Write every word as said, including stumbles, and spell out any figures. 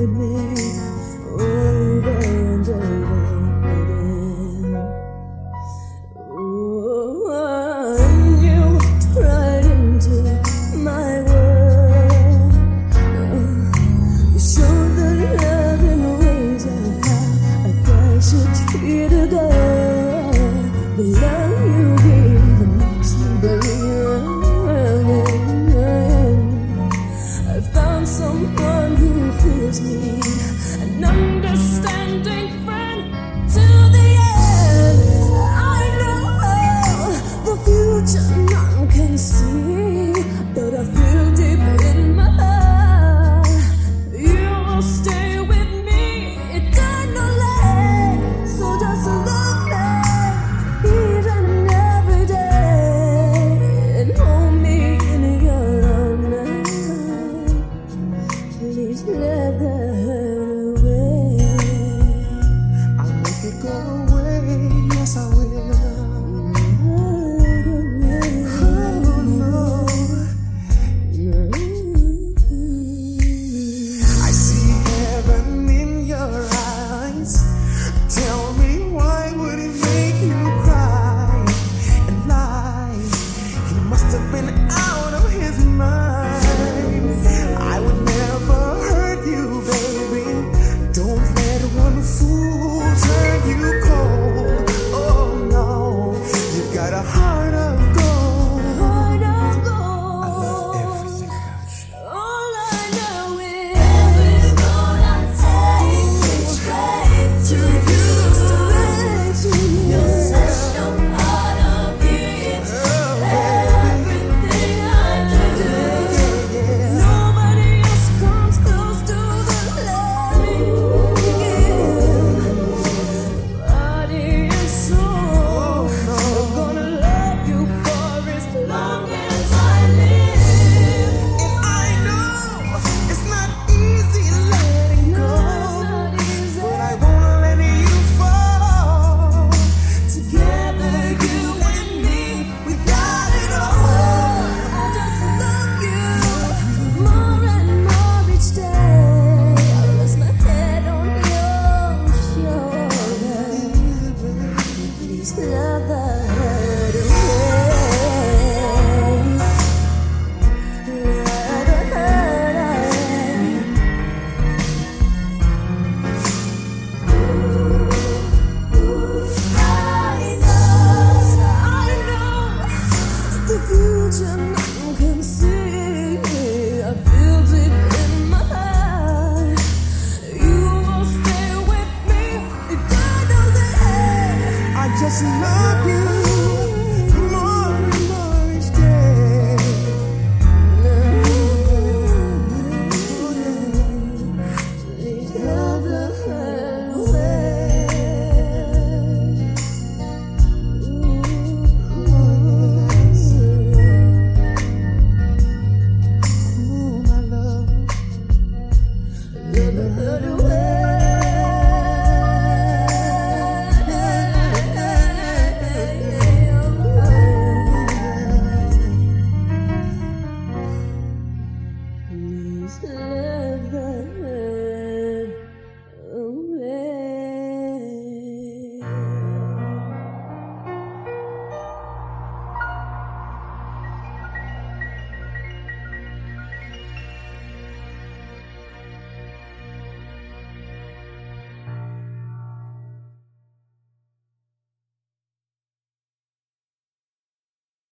me over and over again. Oh, and you tried into my world. You showed the love in ways of how a guy should treat a girl. The love you gave makes me believe I found someone who feels me, an understanding friend to the end. I know the future none can see, but I feel deep in my heart you will stay.